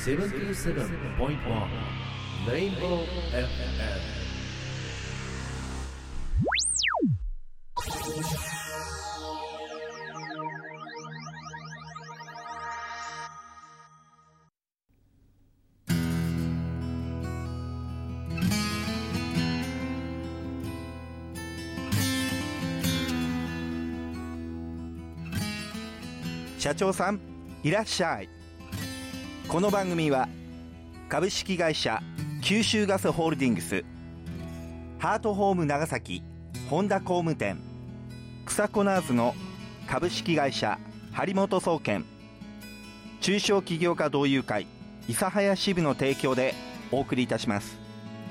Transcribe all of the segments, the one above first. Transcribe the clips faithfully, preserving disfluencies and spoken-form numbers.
セブンティーセブンポイントワン レインボー エフエム。 社長さんいらっしゃい。この番組は株式会社九州ガスホールディングス、ハートホーム長崎本田工務店、草コナーズの株式会社張本総研、中小企業家同友会諫早支部の提供でお送りいたします。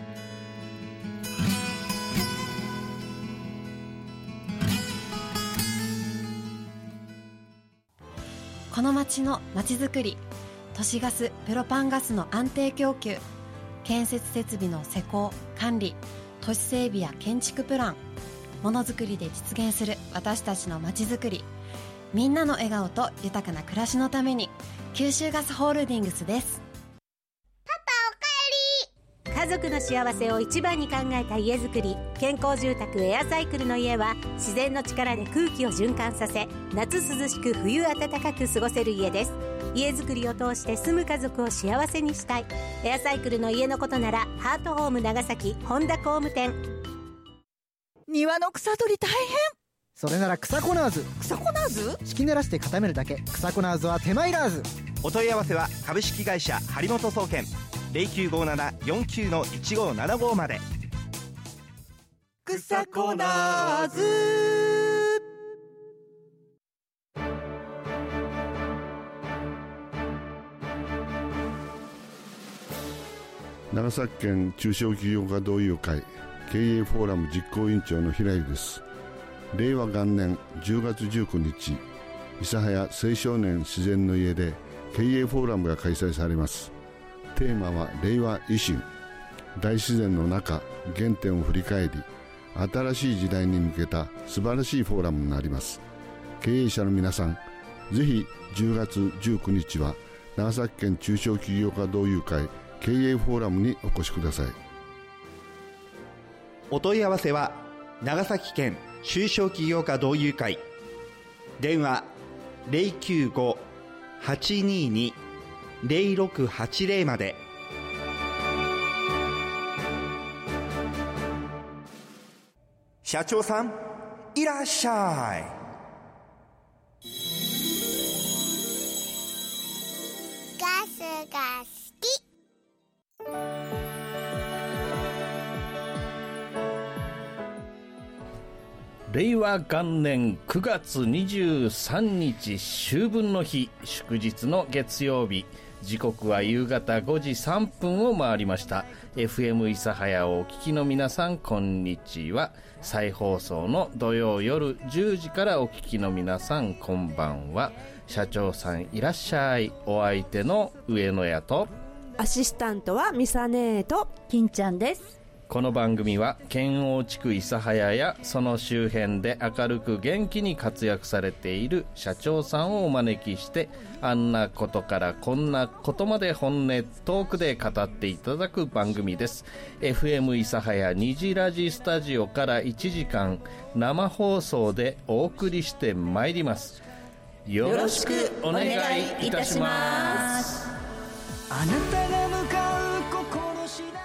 この町の町づくり、都市ガスプロパンガスの安定供給、建設設備の施工管理、都市整備や建築プラン、ものづくりで実現する私たちの町づくり、みんなの笑顔と豊かな暮らしのために九州ガスホールディングスです。 家族の幸せを一番に考えた家づくり、健康住宅エアサイクルの家は自然の力で空気を循環させ、夏涼しく冬暖かく過ごせる家です。家づくりを通して住む家族を幸せにしたい。エアサイクルの家のことならハートホーム長崎本田工務店。 庭の草取り大変。 それなら草コナーズ。 草コナーズ？ 敷き濡らして固めるだけ。草コナーズは手間いらず。 お問い合わせは株式会社張本総研 ゼロきゅうごななよんきゅうのいちごななご まで。 草コナーズ。 長崎県中小企業家同友会経営フォーラム実行委員長の平井です。れいわ元年じゅうがつじゅうくにち、諫早青少年自然の家で経営フォーラムが開催されます。テーマは令和維新、大自然の中原点を振り返り、新しい時代に向けた素晴らしいフォーラムになります。経営者の皆さん、ぜひじゅうがつじゅうくにちは長崎県中小企業家同友会経営フォーラムにお越しください。 お問い合わせは長崎県中小企業家同友会、電話 ゼロきゅうご はちにーに ゼロろくはちゼロ まで。社長さんいらっしゃい。 ガスが好き。 令和元年くがつにじゅうさんにち秋分の日、祝日の月曜日、時刻は夕方ごじさんぷんを回りました。 エフエム 諫早をお聞きの皆さん、こんにちは。再放送の土曜夜じゅうじからお聞きの皆さん、こんばんは。社長さんいらっしゃい。お相手の上野屋とアシスタントはミサネーと金ちゃんです。 この番組は県央地区諫早やその周辺で明るく元気に活躍されている社長さんをお招きして、あんなことからこんなことまで本音トークで語っていただく番組です。 エフエム 諫早虹ラジスタジオからいちじかん生放送でお送りしてまいります。よろしくお願いいたします。 あなたが向かう心次第で。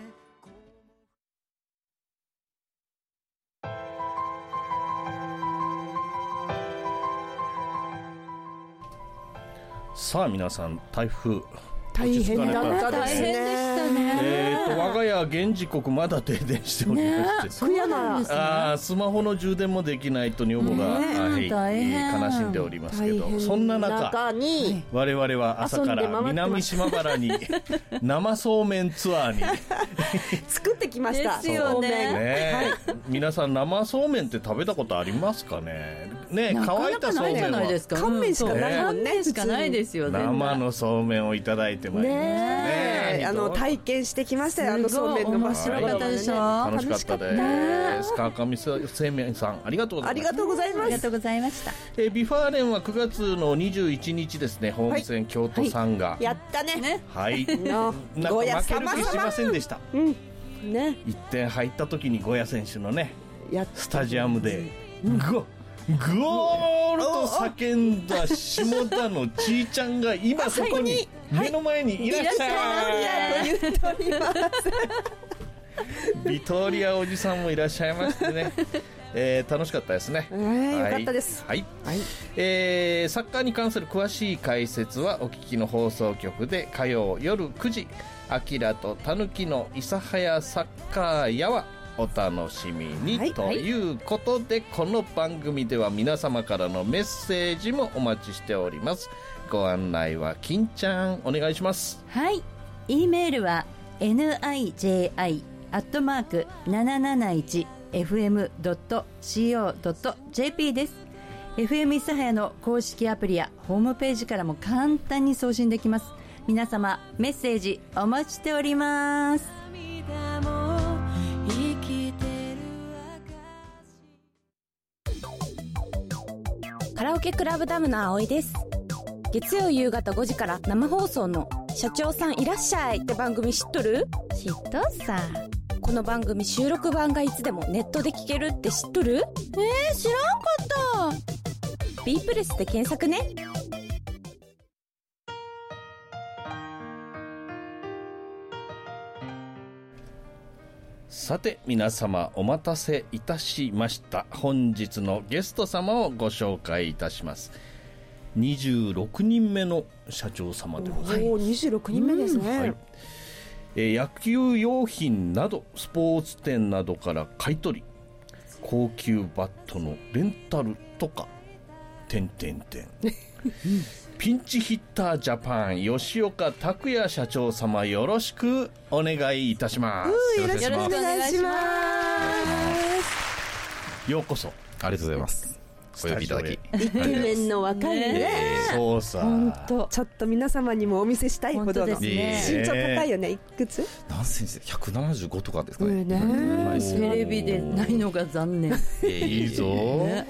さあ皆さん、台風大変だったですね。 えーと我が家現時刻まだ停電しておりまして、 ね、 あスマホの充電もできないと女房が、ねはい、悲しんでおりますけど、そんな中に我々は朝から南島原に生そうめんツアーに作ってきました。 ですよね。 ね、はい、皆さん生そうめんって食べたことありますかね。 ね、乾いたそうめんは乾麺しかないもんね。 乾麺しかないですよ。 生のそうめんをいただいてまいりましたね。 ね、あの体験してきましたよ。あのそうめんの面白かったでしょ。 楽しかったです。川上製麺さん、ありがとうございます。 ありがとうございます。 ありがとうございました。 えー、ビファーレンはくがつのにじゅういちにちですね、ホームセン京都さんが、はい、 やったね。 はい。なんか負ける気しませんでした。 うんね、 いってん入った時にゴヤ選手のねスタジアムでゴゴールと叫んだ下田のちーちゃんが今そこに目の前にいらっしゃい、ビトリアおじさんもいらっしゃいましてね、えー、楽しかったですね、 えーはい、よかったです、 はいはい、えー、サッカーに関する詳しい解説はお聞きの放送局で火曜夜くじ、アキラとタヌキの諫早サッカーやはお楽しみに、はい、ということで、この番組では皆様からのメッセージもお待ちしております。ご案内は金ちゃんお願いします。 はい、 E メールは ナイジェーアイ アットマーク なななないちエフエム ドット シーオー ドット ジェーピー です。 エフエム 諫早の公式アプリやホームページからも簡単に送信できます。皆様メッセージお待ちしております。 カラオケクラブダムの葵です。月曜夕方ごじから生放送の社長さんいらっしゃいって番組知っとる？ 知っとっさ。 この番組収録版がいつでもネットで聞けるって知っとる？ えー、知らんかった。 B プレスで検索ね。 さて皆様お待たせいたしました。本日のゲスト様をご紹介いたします。にじゅうろくにんめの社長様でございます。 おー、にじゅうろくにんめですね、はい、 えー、野球用品などスポーツ店などから買い取り、高級バットのレンタルとか点々点ピンチヒッタージャパン吉岡拓也社長様、よろしくお願いいたします。 よろしくお願いします。 ようこそ。 ありがとうございます。お呼びいただき、 イケメンの若いね、 ね、そうさ、 本当ちょっと皆様にもお見せしたいほどの、 ね、 身長高いよね。いくつ？ 何センチ？ひゃくななじゅうごとかですかね。 ね、 はい、テレビでないのが残念。 いいぞ、ね、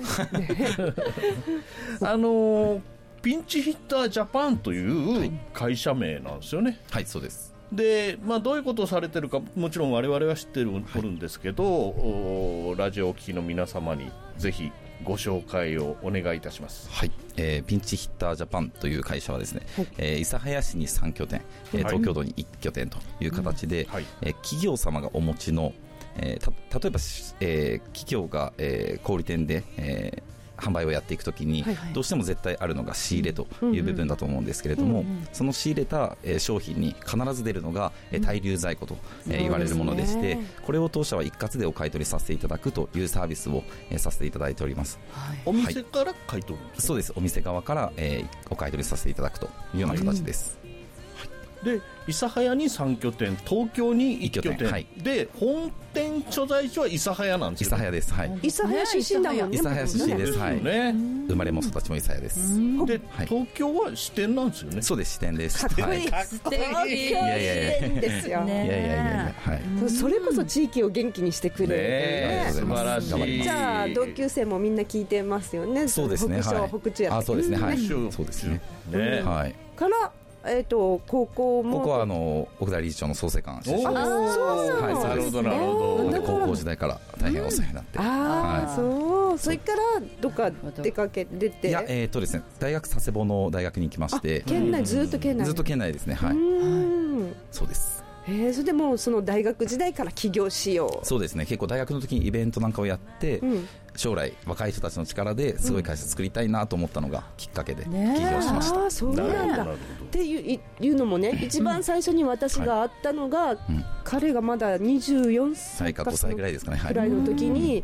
あのー、ピンチヒッタージャパンという会社名なんですよね。 はい、そうです。 で、まあ、どういうことをされてるかもちろん我々は知ってる、はい、るんですけど、ラジオをお聞きの皆様にぜひご紹介をお願いいたします。 はい、えー、ピンチヒッタージャパンという会社はですね、はい、えー、諫早市にさんきょてん、えー、東京都にいっきょてんという形で、はい、えー、企業様がお持ちの、えー、た例えば、えー、企業が、えー、小売店で、えー販売をやっていくときに、はいはい、どうしても絶対あるのが仕入れという部分だと思うんですけれども、うんうん、その仕入れた、えー、商品に必ず出るのが、えー、滞留在庫と、えー、言われるものでして、これを当社は一括でお買い取りさせていただくというサービスを、えー、させていただいております。 はい、お店から買い取るんですか？ はい、そうです。お店側から、えー、お買い取りさせていただくというような形です。 はい、で諫早にさんきょてん、東京にいっきょてん、はい、で本店所在地は諫早なんですよ、ね、 諫早です。はい、 諫早出身だもんね。 諫早出身です。はい、ね、生まれも育ちも諫早です。 で、はい、東京は支店なんですよね。 そうです、支店です。 かっこいい、 素敵。いやいやいやいやですよ。 いやいやいや、はい、 それこそ地域を元気にしてくれる、 ね、素晴らしい。 じゃあ同級生もみんな聞いてますよね。 そうですね。 北小、北中やって、 あ、そうですね。はい、そうですね。 ね、 はい。 からえー、と高校もここはあの奥田理事長の創生館出身です。 あ、そうそう、 はい、 なるほどなるほど。 高校時代から大変お世話になって、 うん、ああ、はい、そう、それからどっか出かけ出て、 いや、えーとですね、大学佐世保の大学に行きまして、 県内、ずっと県内、 ずっと県内ですね。はい、そうです。 えー、それでもその大学時代から起業しよう。 そうですね、結構大学の時にイベントなんかをやって、うん、将来若い人たちの力ですごい会社作りたいなと思ったのがきっかけで起業しました。 ね、あ、そうなんだっていう、いうのもね、一番最初に私が会ったのが、はい、うん、彼がまだにじゅうよんさいかごさいぐらいですかね、ぐらいの時に、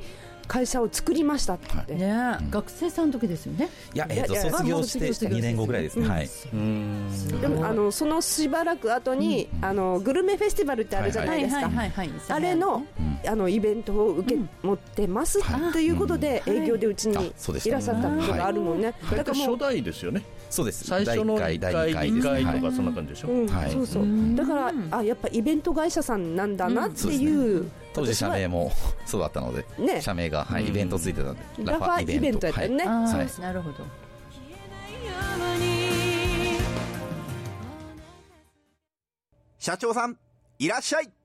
会社を作りましたって、はいねうん、学生さんの時ですよね。 いや、えー、と卒業してにねんごぐらいですね、うんはい、 うんでもあのそのしばらく後に、うん、あのグルメフェスティバルってあるじゃないですか、あれの、うん、あのイベントを受け、うん、持ってますということで、うん、営業でうちにいらっしゃったことがあるもんね、 はい、だからもう初代ですよね。 そうです。 最初のだいいっかい、だいにかいとかそんな感じでしょ、 うんはい、そうそうだからあやっぱイベント会社さんなんだなっていう、うん、 当時社名もそうだったので、ね、社名が、はい、イベントついてたんで、 うん、ラファイベントやったよね、 はいはい、なるほど。 社長さんいらっしゃい。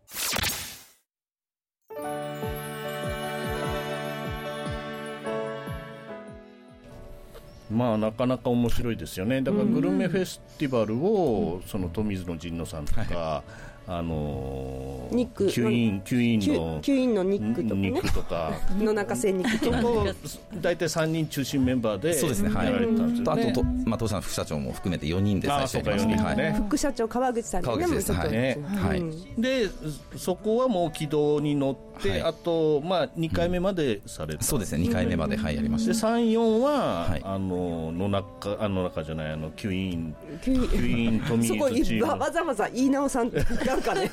まあなかなか面白いですよね。だからグルメフェスティバルを、うん、その富水の神野さんとか、はいあのー、 肉吸引吸引の吸引の肉とか、ね、 肉とか野中製肉とか大体さんにん中心メンバーでそうですね、はい、 やられたんですよね。 あと、まあ、当社の副社長も含めてよにんで最初やりましたね、はい、 副社長川口さん、ね、 川口です、はいねはい、でそこはもう軌道に乗って、はい、あと、まあ、にかいめまでされた、うん、 そうですねにかいめまで、はい、やりました。 でさん、よんは、はい、あの野中あの中じゃないあの吸引吸引富水チームそこわざわざ言い直さんなんかね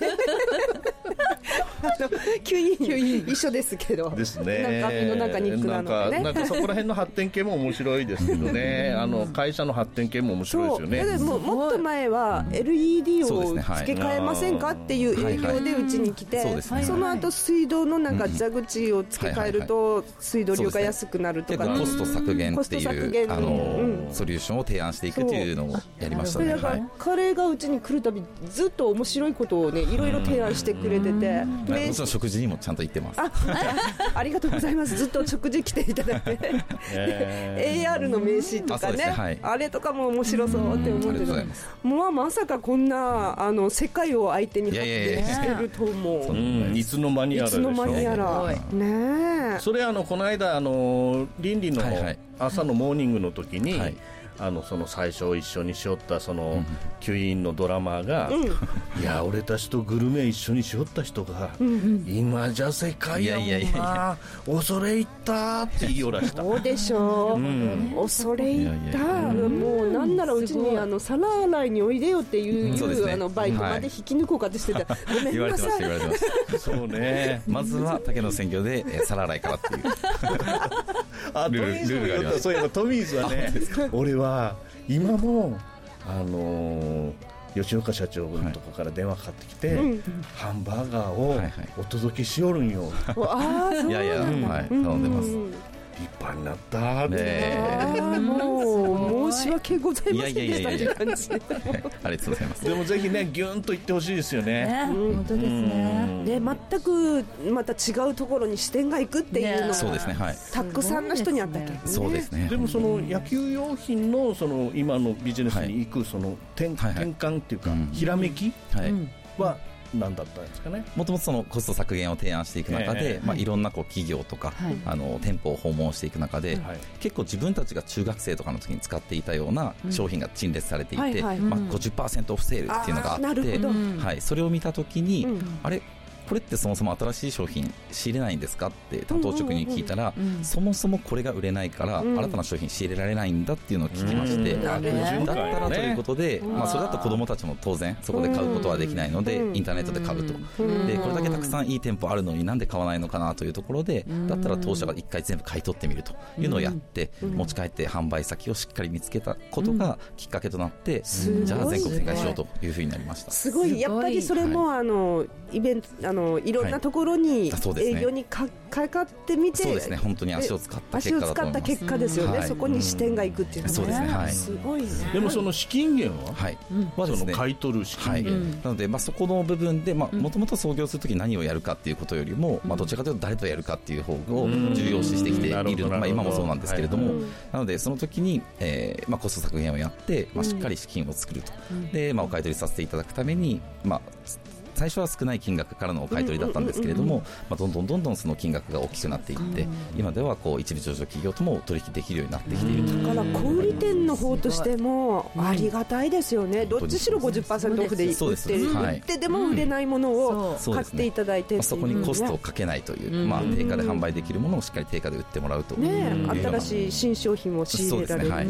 吸引一緒ですけどですね。 なんか身の中肉なのでね。 なんかそこら辺の発展系も面白いですけどねあの会社の発展系も面白いですよね。 そうでももっと前は エルイーディー を付け替えませんかっていう営業でうちに来て、その後水道のなんか蛇口を付け替えると水道料が安くなるとか、 コスト削減っていうあのソリューションを提案していくというのをやりましたね。 だから彼がうちに来るたびずっと面白いことをねいろいろ提案してくれてて、 もちろん食事にもちゃんと行ってます。 あ, ありがとうございます。ずっと食事来ていただいてエーアール の名刺とか ね, あ, ね、はい、あれとかも面白そうって思ってた。もうまさかこんなあの世界を相手に発展してると思う。 うんいつの間にやらでしょ。いつの間にやらね。それあのこの間あの倫理の朝のモーニングの時に、はいはいあのその最初一緒にしよったその吸引のドラマーが、うん、いや俺たちとグルメ一緒にしよった人が、うんうん、今じゃ世界やもんな、いやいやいや恐れ入ったって言いよらした。 そうでしょう、うん、恐れ入った。もうなんならうちにあの皿洗いにおいでよっていう、うんね、あのバイクまで引き抜こうかってしてた、はい、ごめんなさい。 言われてます言われてますそうねまずは竹の選挙で、えー、皿洗いからっていうあルールルールがあります。そういえばトミーズはね俺は今もあのー、吉岡社長のとこから電話かかってきて、はい、ハンバーガーをお届けしよるんよ、 はいはい、 いやいや、うん、はい、頼んでます。 立派になったって、 ね、もう申し訳ございませんでしたって感じ。 ありがとうございます。 でもぜひねギュンと言ってほしいですよね。 ね本当ですね。 で全くまた違うところに視点がいくっていうのが、 そうですね、はい、 たくさんの人にあったけど、ね、 そうですね。 でもその野球用品のその今のビジネスに行くその 転,、はい、転換っていうか、はい、ひらめき、はい、は何だったんですかね。 もともとそのコスト削減を提案していく中で、えーまあ、いろんなこう企業とか、はい、あの店舗を訪問していく中で、はい、結構自分たちが中学生とかの時に使っていたような商品が陳列されていて、うんまあ、ごじゅっパーセント オフセールっていうのがあって、はい、それを見た時に、うん、あれこれってそもそも新しい商品仕入れないんですかって担当職に聞いたら、うんうんうん、そもそもこれが売れないから、うん、新たな商品仕入れられないんだっていうのを聞きまして、うん、だったらということで、うんまあ、それだと子どもたちも当然そこで買うことはできないので、うん、インターネットで買うと、うん、でこれだけたくさんいい店舗あるのになんで買わないのかなというところで、うん、だったら当社が一回全部買い取ってみるというのをやって、うん、持ち帰って販売先をしっかり見つけたことがきっかけとなって、うん、じゃあ全国展開しようというふうになりました。 すごいやっぱりそれも、はい、あのイベントあのいろんなところところに営業にかかってみて、 そうですね、本当に足を使った結果だと思います。 足を使った結果ですよね、はい、そこに視点がいくっていうのは、ね、 そうですね、はい、 すごいね。 でもその資金源は、はいまあその買い取る資金源、はい、 なので、まあ、そこの部分でもともと創業するとき何をやるかっていうことよりも、まあ、どちらかというと誰とやるかっていう方を重要視してきている、まあ、今もそうなんですけれども、はい、なのでその時に、えーまあ、コスト削減をやって、まあ、しっかり資金を作ると、で、まあ、お買い取りさせていただくために、まあ最初は少ない金額からのお買い取りだったんですけれども、まあ、どんどんどんどんその金額が大きくなっていって、今ではこう一部上場企業とも取引できるようになってきていると。 だから小売店の方としてもありがたいですよね。どっちしろ ごじゅっパーセント オフで売って売ってでも売れないものを買っていただいて、 そこにコストをかけないという、まあ、定価で販売できるものをしっかり定価で売ってもらうと、 ね、新しい新商品を仕入れられるし、はい、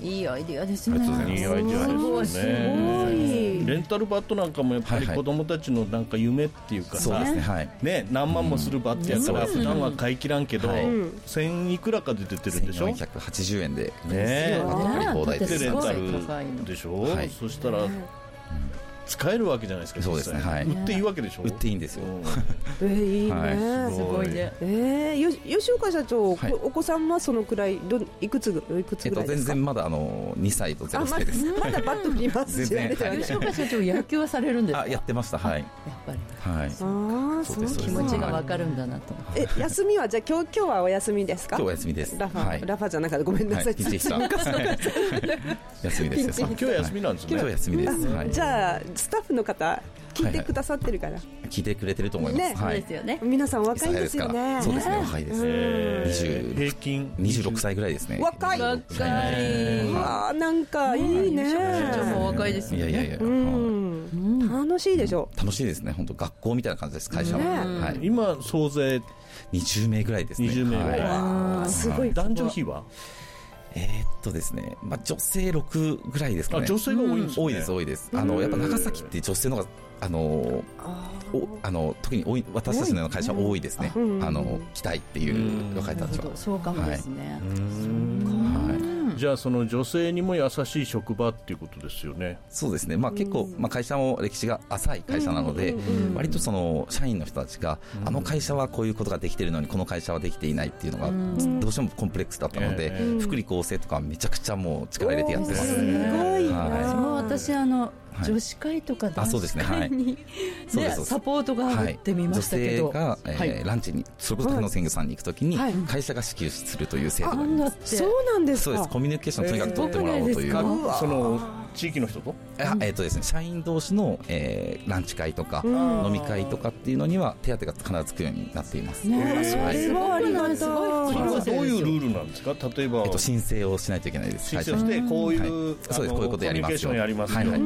いいアイデアですね。 いいアイデアですね。レンタルバットなんかもやっぱり子供たちのなんか夢っていうかさ、はいはいね、何万もするバットやから普段は買い切らんけど、はい、せんいくらかで出てるんでしょ。 せんよんひゃくはちじゅうえんでね、 バット借り放題です。 でレンタルでしょ、はい、そしたら使えるわけじゃないですか。 そうですね、はい、 売っていいわけでしょ。 売っていいんですよ。 えー、いいね、 はい、すごいね。 えー、よ吉岡社長、はい、お子さんはそのくらいどいくついくつぐらいですか。えっと、全然まだあのにさいとゼロさいです。 ま, まだバット振りますし、ね、 吉岡社長野球はされるんですか。 あ、やってました。はい。やっぱり。 はい。あ、 そうです。気持ちがわかるんだなと。 え、休みはじゃあ今日今日はお休みですか。 今日は休みです。 ラファ、はい、ラファじゃなかった、ごめんなさい。 ピンチヒッター。休みです。 今日休みなんですね。 今日休みです。はい。 じゃあスタッフの方聞いてくださってるから、はいはい、 聞いてくれてると思います、 ね、 はい、 そうですよね。 皆さん若いですよね。 そうですね、若いです、えー、平均にじゅうろくさいぐらいですね。 若い、 若い、 あ、なんかいいね。 社長も若いですよね。 いやいやいや、うん、楽しいでしょ。 楽しいですね。本当学校みたいな感じです、会社は、ね、はい、 今総勢にじゅうめいぐらいですね。 にじゅうめいぐらい、 はい、すごい。 男女比はえー、っとですね、まあ、女性ろくぐらいですかね。 あ、女性が多いんですね。 多いです、多いです。あのやっぱ長崎って女性の方があのおあの特に多い、私たちのような会社は多いですね。あの来たいっていう若いたちは。 そうかもですね。 はい、じゃあその女性にも優しい職場っていうことですよね。 そうですね、まあ、結構、まあ、会社も歴史が浅い会社なので、割とその社員の人たちが、あの会社はこういうことができているのにこの会社はできていないっていうのがどうしてもコンプレックスだったので、福利厚生とかめちゃくちゃもう力入れてやってます。 すごい、 はい、私あの女子会とか男子会に、はいね、サポートが入ってみましたけど、 はい、女性が、えーはい、ランチにそれこそ竹野鮮魚さんに行くときに、はい、会社が支給するという制度があります。 そうなんですか。 そうです。コミュニケーションとにかく取ってもらおうという、えー、 その地域の人と、 えーえーとですね、社員同士の、えー、ランチ会とか、うん、飲み会とかっていうのには手当が必ずつくようになっています。 ね、えー、はい、すごいありがたい。 どういうルールなんですか。例えば、 えー、と申請をしないといけないです。 申請してこういう、 はい、そうです、こういうことやりますよ。 コミュニケーションやりますよ、はいはい、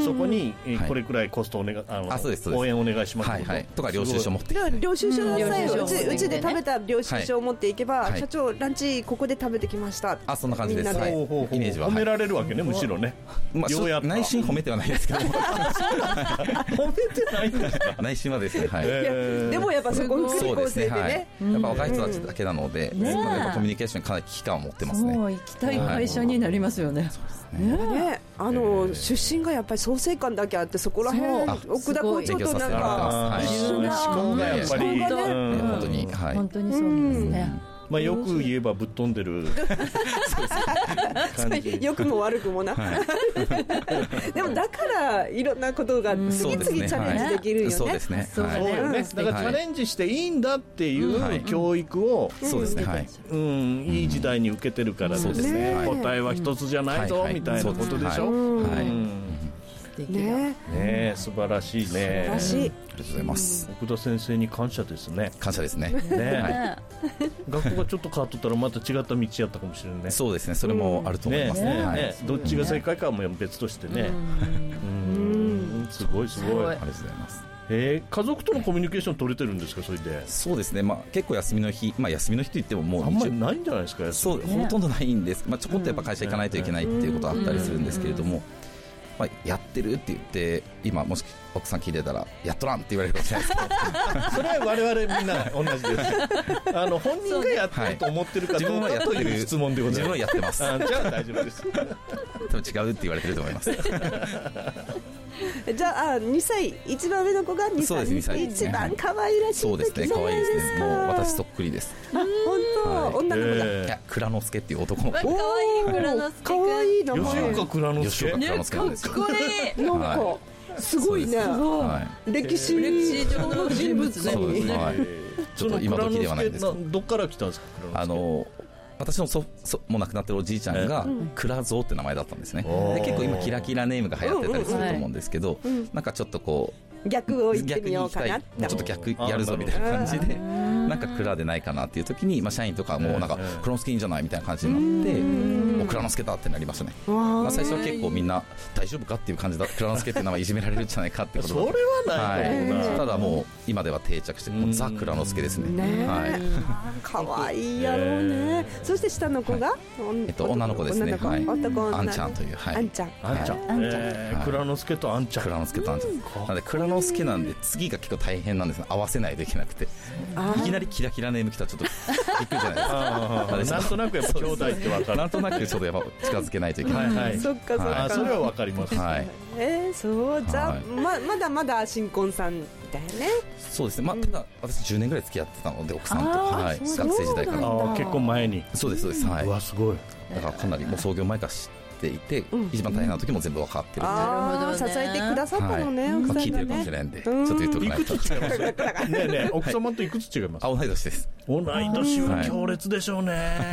そこに、えー、これくらいコストお願い、あの、あ、そうです、応援お願いします、 はいはい、とか領収書持って領収書の際、うちうちで食べた領収書を持っていけば、はい、社長ランチここで食べてきました、 あ、そんな感じです。はい、イメージは褒められるわけね、むしろね、 まあ、内心褒めてはないですけど褒めてないんですか。 内心はですね、はい、 えー、でもやっぱそこ福利厚生でね、はい、 やっぱ若い人たちだけなので、ね、やっぱコミュニケーションにかなり危機感を持ってますね。 そう、行きたい会社になりますよね。 ねね、あの、えー、出身がやっぱり創生館だけあって、そこら辺奥田校長となんか一緒な思考がやっぱり、 うん、本当に、はい、 本当にそうですね。 まあ、よく言えばぶっ飛んでる感じ良くも悪くもな、はい、でもだからいろんなことが次々チャレンジできるよね。 そうですね、 そうよね。だからチャレンジしていいんだっていう教育を、 そうですね、はい、 うん、いい時代に受けてるからですね、答えは一つじゃないぞみたいなことでしょ。はい、ねえ、素晴らしいね。 素晴らしい。 ありがとうございます。 奥田先生に感謝ですね。 感謝ですね。 ね、はい、学校がちょっと変わっとったらまた違った道やったかもしれないね。 そうですね、それもあると思いますね。 ね、はい、どっちが正解かはもう別としてね。うん、すごいすごい。 ありがとうございます。 えー、家族とのコミュニケーション取れてるんですか、それで。 そうですね、まあ、結構休みの日、まあ、休みの日といってももうあんまりないんじゃないですか。 そう、ほとんどないんです、まあ、ちょこっとやっぱ会社行かないといけないっていうことはあったりするんですけれども、まあ、やってるって言って今もし奥さん聞いてたらやっとらんって言われるかもしれないですけどそれは我々みんな同じですあの本人がやってると思ってるかどうかという質問でございます。 自分はやってます。 あ、じゃあ大丈夫です多分違うって言われてると思いますじゃあにさい、一番上の子がにさい。 そうです、にさいですね。 一番可愛らしい時じゃないですか。 そうですね、可愛いですね。もう私そっくりです。 あ、本当、はい、女の子だ。 いや、蔵之介っていう男の子。 可愛い蔵之介。 可愛い名前。 吉岡蔵之介。 吉岡蔵之介なんですよ。 かっこいい。 なんか、はい、すごいね。すごい。はい、歴史歴史上の人物ね。 そうですね。はい、ちょっと今時ではないんですけど。 どっから来たんですか。 あの。私の祖父もう亡くなってるおじいちゃんが蔵蔵って名前だったんですね。で結構今キラキラネームが流行ってたりすると思うんですけど、なんかちょっとこう逆を言ってみようかなって、 ちょっと逆やるぞみたいな感じで、なんか蔵でないかなっていう時に、まあ、社員とかもなんか蔵之介いいんじゃないみたいな感じになって、もう蔵之介だってなりましたね。まあ、最初は結構みんな大丈夫かっていう感じだ、蔵之介っていう名前いじめられるんじゃないかってことだそれはない、 はい、ただもう今では定着してもうザ・蔵之介ですね。 ね、 はい、 かわいいやろうね。そして下の子が、はい、 えっと、女の子ですね。はい、 男あんちゃんという、はい、 あんちゃん、 あんちゃん、えー、蔵之介とあんちゃん、 蔵之介とあんちゃん、なので蔵之介なんで次が結構大変なんですね。合わせないといけなくて、いきなりキラキラネーム来たらちょっとびっくりじゃないですか。 なんとなくやっぱ兄弟って分かる。 なんとなくちょっとやっぱ近づけないといけない。 はいはい、そっかそっか、 はい、それは分かります。 はい、 えー、そうじゃ、はい、ままだまだ新婚さんだよね。 そうですね。まあ、ただ私じゅうねんぐらい付き合ってたので奥さんと、はい、学生時代から。 あ、結婚前に。 そうですそうです。はい。 うわすごい。 だからかなりもう創業前から知っていて、うん、一番大変な時も全部分かってるんで、 あー、支えてくださったのね、はい、奥さんがね。 まあ、聞いてるかもしれないんで、ちょっと言っとかないと。 いくつ違いますねえねえ、奥様といくつ違います？ あ、同い年です。 同い年は強烈でしょうね。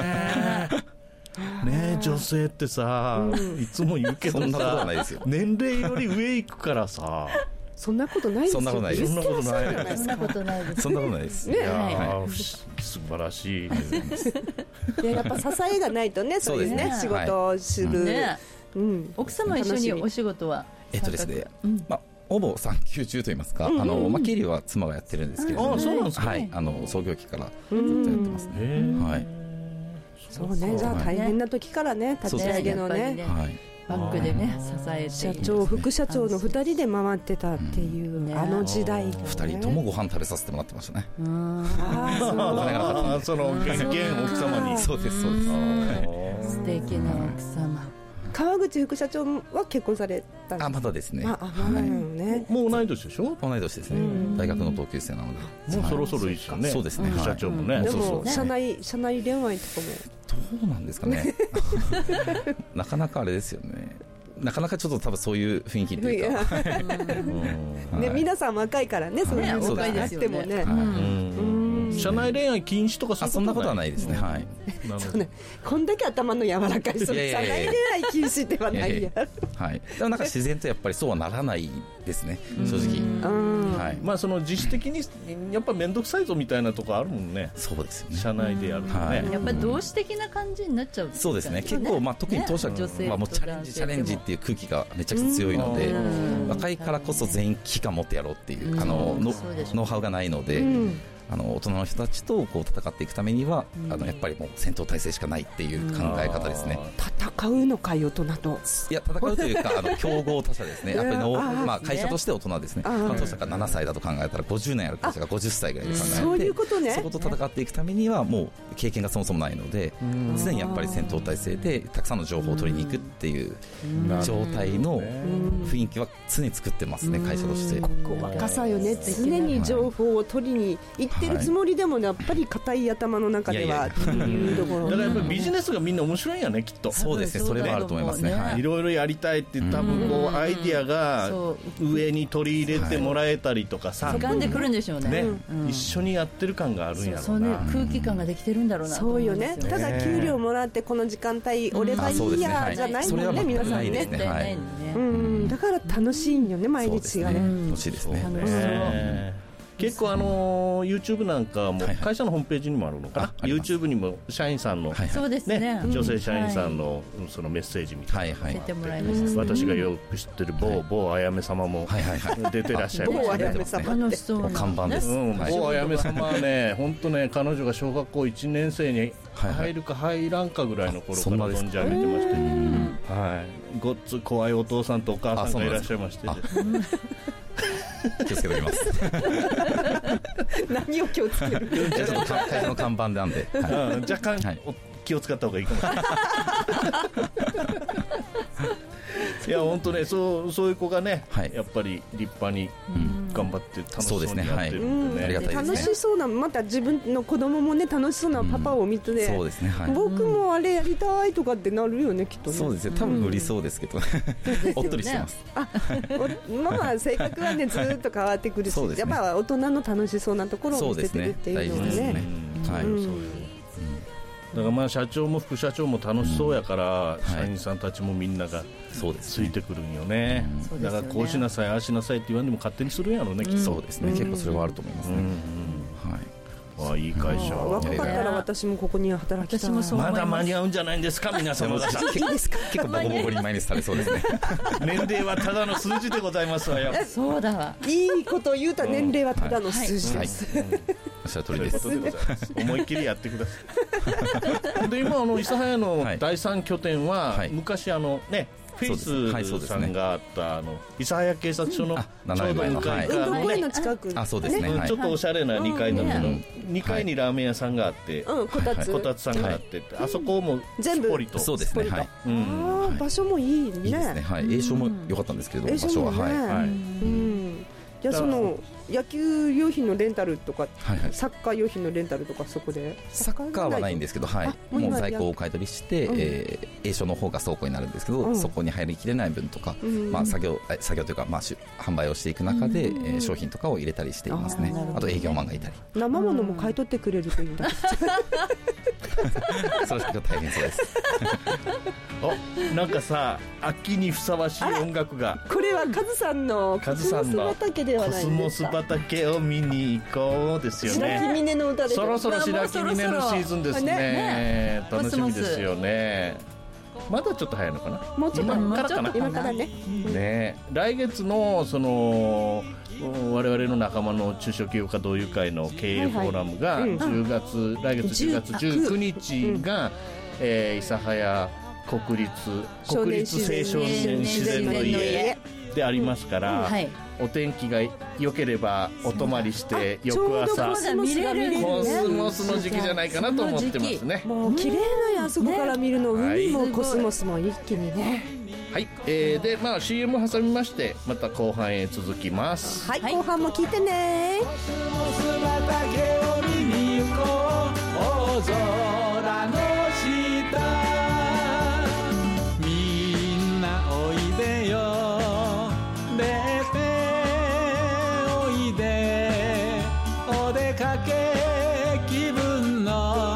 ねえ、女性ってさ、いつも言うけどさ、 そんなことはないですよ。 年齢より上行くからさ。 そんなことないですよ。 そんなことないです。 そんなことないです。そんなことないです。 そんなことないです。 いやー、素晴らしい。 でやっぱ支えがないとね、そういうね、仕事をする。 うん、奥様一緒にお仕事は。 えっとですね、まあほぼ産休中と言いますか、あのまあ経理は妻がやってるんですけれども、 あ、そうなんですか。 はい、あの創業期からずっとやってますね。はい。 そうね、じゃあ大変な時からね、立ち上げのね。 はい。 バックでね、支えて社長副社長のふたりで回ってたっていう、うん、あの時代、ね、 ふたりともご飯食べさせてもらってましたね。 ああ、 お金がなかったんで、 その現奥様に。 そうですそうです。 素敵な奥様。 川口副社長は結婚されたんですか？ あ、まだですね。 あ、まだね。 もう同い年でしょ？ 同い年ですね。大学の同級生なので。 もうそろそろいいですよね。 そうですね。 副社長もね。 でも社内社内恋愛とかもどうなんですかね。なかなかあれですよね。なかなかちょっと多分そういう雰囲気というか、 ね、皆さん若いからね、そういうのがあってもね。 社内恋愛禁止とかそんなことはないですね。はい。 そうね。こんだけ頭の柔らかい人、社内恋愛禁止ではないや。 はい。でもなんか自然とやっぱりそうはならないですね。正直。はい。 まあその自主的にやっぱ面倒くさいぞみたいなとこあるもんね。 そうですよね。 社内でやるとね。 やっぱり同志的な感じになっちゃう。 そうですね。結構まあ特に当社はもうチャレンジチャレンジっていう空気がめちゃくちゃ強いので、若いからこそ全員危機感持ってやろうっていうあのノウハウがないので。あの大人の人たちとこう戦っていくためには、うん、あのやっぱりもう戦闘態勢しかないっていう考え方ですね。 戦うのかい大人と。 いや戦うというかあの競合他社ですね。やっぱりの、まあ、会社として大人ですね。まあ、当社がななさいだと考えたらごじゅうねんやる会社がごじゅっさいぐらいで考えて、 そういうことね。 そこと戦っていくためにはもう経験がそもそもないので、常にやっぱり戦闘態勢でたくさんの情報を取りに行くっていう状態の雰囲気は常に作ってますね、会社として。 ここ若さよね。常に情報を取りに行ってるつもりでもやっぱり硬い頭の中ではっていうところ。 だからやっぱりビジネスがみんな面白いんやね、きっと。 そうですね、それはあると思いますね。 いろいろやりたいって多分こうアイディアが上に取り入れてもらえたりとかさ、 浮かんでくるんでしょうね。 一緒にやってる感があるんやろうな。 そうね、空気感ができてるんだろうな。 そうよね。ただ給料もらってこの時間帯おればいいやじゃないもんね、皆さんね。だから楽しいんよね、毎日がね。 楽しいですね。 結構あの YouTube なんかも会社のホームページにもあるのかな、はいはい、YouTube にも社員さんの、 そうですね、 女性社員さんのそのメッセージみたいな、 はいはい、 私がよく知ってる某、はい、某あやめ様も出てらっしゃいます、ね、 某あやめ様楽しそうな看板です、 うん、某あやめ様はね本当ね、彼女が小学校いちねん生に入るか入らんかぐらいの頃から存じ上げてまして、はい、ごっつ怖いお父さんとお母さんがいらっしゃいまして、 気をつけておきます。 何を気をつける？ ちょっと会社の看板なんで、 はい、若干、はい、気を使った方がいいかもしれない。いや本当ね、そうそういう子がね、はい、やっぱり立派に頑張って楽しそうにやってるんでね、 楽しそうな、また自分の子供もね楽しそうなパパを見て、ね、 うん、そうですね、はい、 僕もあれやりたいとかってなるよね、きっとね。 そうですね、多分無理そうですけど、うん、おっとりしてます。 あ、まあ性格はねずっと変わってくるし、ね、やっぱ大人の楽しそうなところを見せてるっていうのはね、はい、そういう。 だからまあ社長も副社長も楽しそうやから、うん、社員さんたちもみんながそうです、 ついてくるんよね、うん、だからこうしなさいああしなさいって言わんでも勝手にするんやろうね、 うん、そうですね、結構それはあると思いますね、うんうん、はいああいい会社、 若かったら私もここに働きたい。 まだ間に合うんじゃないんですか皆様方結構ボコボコにマイナスされそうですね年齢はただの数字でございますわよそうだわ、 いいことを言うたら年齢はただの数字です、 はいはいはい、おっしゃる通りです。 ということでございます思いっきりやってくださいで今あの諫早の第三拠点は、はい、昔あのねフェイスさんがあったあの諫早警察署のちょうど向かい側のね、 あそうですね、 ちょっとおしゃれなにかい建てのにかいにラーメン屋さんがあって、 こたつこたつさんがあってあそこもすっぽりとそうですね、はい、 あ場所もいいね、いいですね、はい、栄翔も良かったんですけど場所ははい、 じゃあその野球用品のレンタルとか、はいはい、サッカー用品のレンタルとかそこでサッカーはないんですけど、はい、もう在庫を買い取りして、うん、えー、栄翔の方が倉庫になるんですけど、うん、そこに入りきれない分とか、うん、まあ、作業作業というか、まあ、販売をしていく中で、うん、えー、商品とかを入れたりしていますね。 あ, あと営業マンがいたり生物も買い取ってくれるといいんだそれしか大変そうですおなんかさ秋にふさわしい音楽がこれはカズさんのコスモス畑ではないんですか。 コスモス畑を見に行こうですよね。 白木峰の歌でそろそろ白木峰のシーズンです ね, ね, ね楽しみですよね。まだちょっと早いのかな。 もうちょっと今からかな。 今からね。 ね来月のその我々の仲間の中小企業家同友会の経営フォーラムがじゅうがつ、うん、来月じゅうがつじゅうくにちが、うんえー、諫早国立国立青少年自然の家でありますから、はい、お天気が良ければお泊まりして翌朝コスモスの時期じゃないかなと思ってますね。 もう綺麗なやそこから見るの、ね、海もコスモスも一気にね。 はい、えー、でまあ シーエム 挟みましてまた後半へ続きます。 はい、はい、後半も聞いてね。コスモス畑を見に行こう大空の下みんなおいでよ出ておいでお出かけ気分の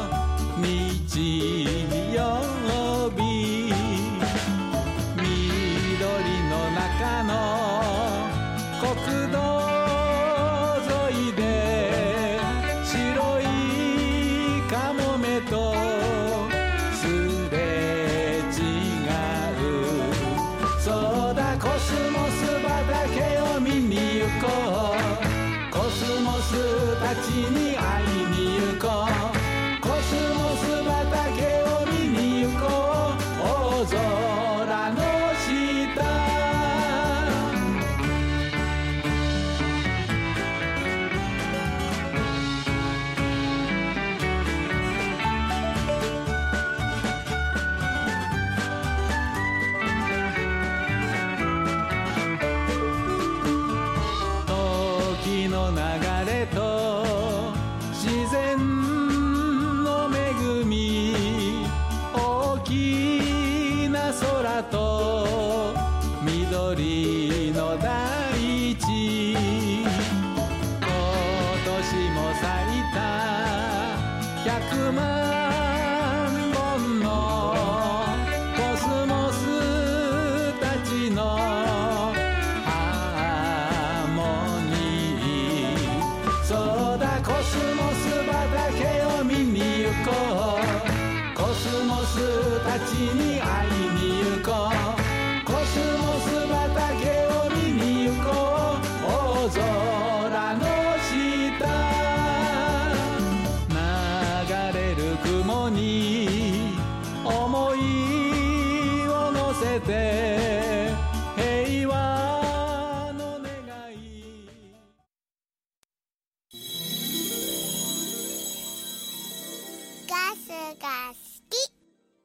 日曜日緑の中の国道沿いで白いカモメとすれ違うそうだコスモス畑を見に行こうコスモスたちに会いに行こうコスモス畑を見に行こう大空の下時の流れと自然の恵み大きな空と緑の大地今年も咲いた百万本のコスモスたちのハーモニーそうだコスモス畑を見に行こうコスモスたちに会いに行こうコスモス畑を見に行こう大空の下流れる雲に思いを乗せて平和の願いガスが好き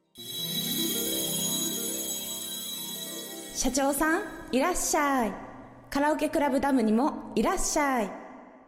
社長さんいらっしゃい。カラオケクラブダムにもいらっしゃい。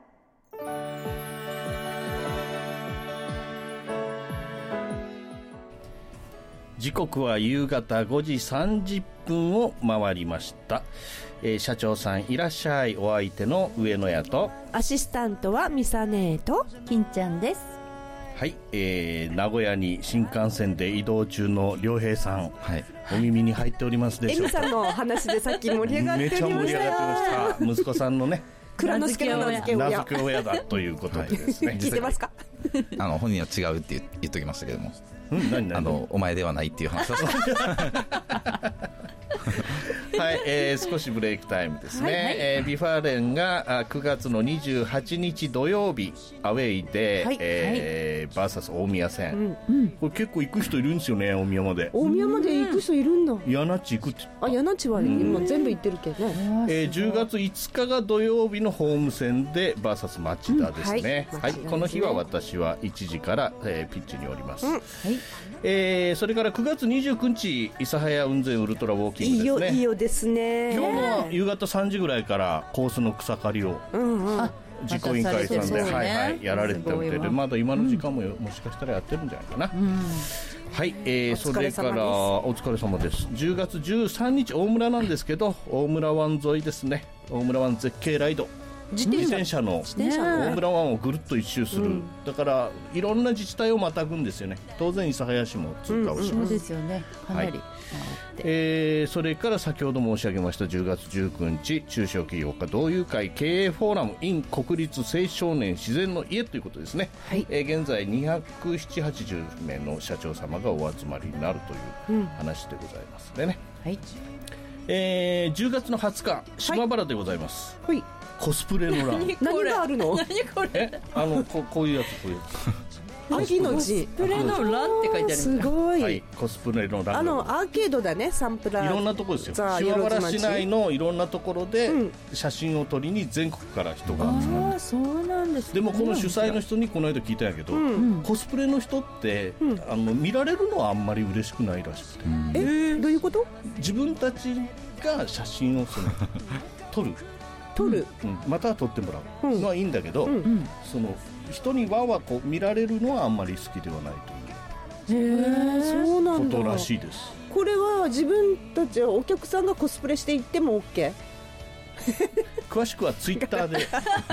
時刻は夕方ごじさんじゅっぷんを回りました、えー、社長さんいらっしゃい。お相手の上野屋とアシスタントはミサネーと金ちゃんです。 はい、えー、名古屋に新幹線で移動中の良平さん、はい、お耳に入っておりますでしょうか。 エミさんの話でさっき盛り上がっておりましたよ。 めちゃ盛り上がってました。息子さんのね蔵之介の名付け親名付け親だということでですね、 聞いてますか。 あの本人は違うって言っときましたけども、 うん、何何あのお前ではないっていう話をはい、えー、少しブレイクタイムですね、はいはい、えー、ビファーレンがくがつのにじゅうはちにち土曜日アウェイで、はい、えー、バーサス大宮戦、うん、これ結構行く人いるんですよね。大宮まで大宮まで行く人いるんだ。 矢那地行くって。 あ、矢那地は今、うん、全部行ってるけどね、 えー、じゅうがついつかが土曜日のホーム戦でバーサス町田ですね、うん、はい、はい、この日は私はいちじから、えー、ピッチにおります、うん、はい、えー、それからくがつにじゅうくにち諫早雲仙ウルトラウォーキングですね。 いいよいいよですね。 今日の夕方さんじぐらいからコースの草刈りを、うんうん、実行委員会さんで、ね、はいはい、やられておいて、まだ今の時間も、うん、もしかしたらやってるんじゃないかな、うん、はい、えー、それからお疲れ様です。じゅうがつじゅうさんにち大村なんですけど、大村湾沿いですね、大村湾絶景ライド、自転車の大村湾をぐるっと一周する、うん、だからいろんな自治体をまたぐんですよね。当然諫早市も通過をします、うんうん、 そうですよね、かなり、はい、 えー、それから先ほど申し上げましたじゅうがつじゅうくにち中小企業家同友会経営フォーラム in 国立青少年自然の家ということですね、はい、えー、現在にひゃくななじゅう、はちじゅうめいの社長様がお集まりになるという話でございますでね、うん、はい、えー、じゅうがつのはつか島原でございます、はいはい、コスプレの欄何があるの。 何これ。 あの こ, こういうやつこういうやつ秋の字コスプレの欄って書いてある。 すごい、 はい、コスプレの欄、 あのアーケードだね、サンプラーいろんなところですよ。島原市内のいろんなところで写真を撮りに全国から人が集まる、 うん、あ、そうなんですね。 でもこの主催の人にこの間聞いたんやけど、うん、コスプレの人って、うん、あの見られるのはあんまり嬉しくないらしくて、うん、 えどういうこと。 自分たちが写真をその撮る撮る、 うん、または撮ってもらうのはいいんだけど、うん、その人にわわこう見られるのはあんまり好きではないという、 へー、そうなんだ、 ことらしいです。 これは自分たちはお客さんがコスプレしていっても OK。 詳しくはツイッターで